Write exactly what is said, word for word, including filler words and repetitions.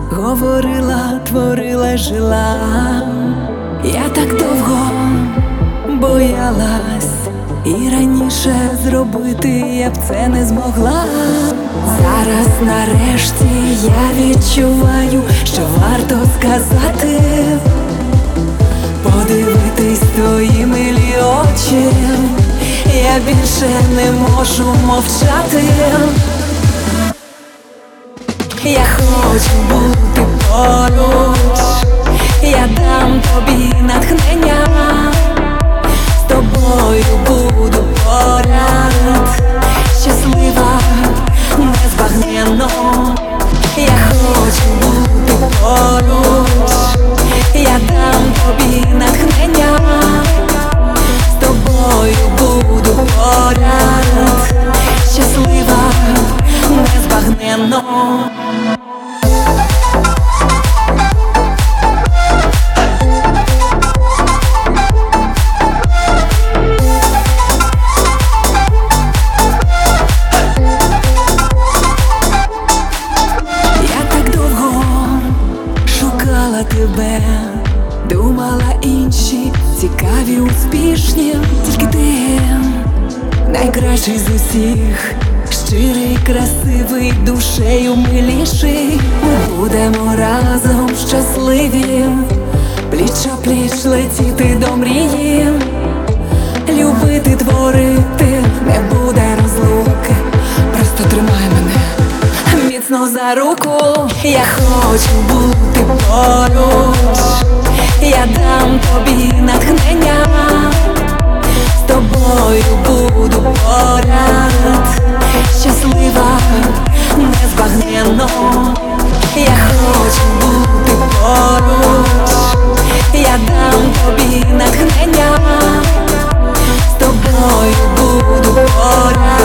говорила, творила, жила. Я так довго боялась, і раніше зробити я б це не змогла. Зараз нарешті я відчуваю, що варто сказати, подивитись в твої милі очі. Я більше не можу мовчати. Я хочу бути поруч, я дам тобі натхнення, з тобою буду поряд, щаслива, незбагненно. Я хочу бути поруч, я дам тобі натхнення, з тобою буду поряд, щаслива, незбагненно. Тебе думала інші, цікаві, успішні, тільки ти найкращий з усіх, щирий, красивий, душею миліший. Ми будемо разом щасливі, пліч-о-пліч летіти до мрії, любити, творити, не буде розлуки. Просто тримай мене міцно за руку. Я хочу бути поруч, я дам тобі натхнення, з тобою буду поряд, щаслива, незбагненно. Я хочу бути поруч, я дам тобі натхнення, з тобою буду поряд.